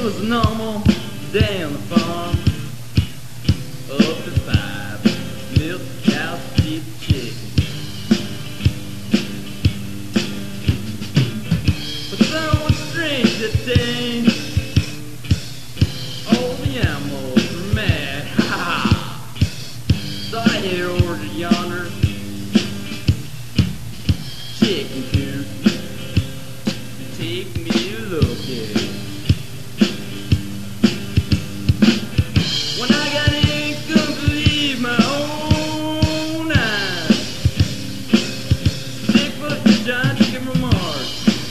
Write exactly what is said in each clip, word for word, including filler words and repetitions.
was a normal day on the farm. Up to five, milk cows, feed the chickens. But somewhat strange that day, all the animals were mad. Ha ha! So I head over to yonder chicken coop. Take me a look at it. When I got in, couldn't believe my own eyes. Stick foot to John Chicken from Mars.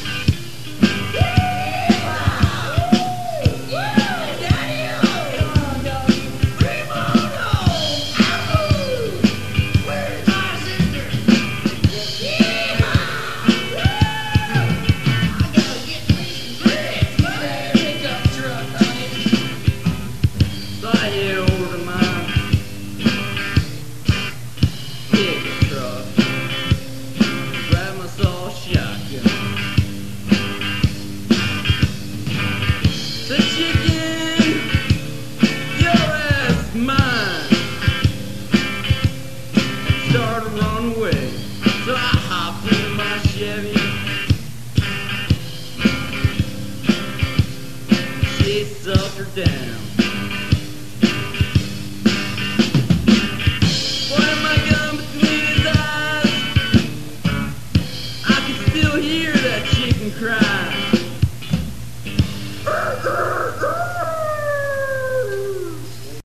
I head over to my pickup truck, grab my saw shotgun. Say, chicken, your ass is mine. Started to run away, so I hopped into my Chevy. She sucked her down.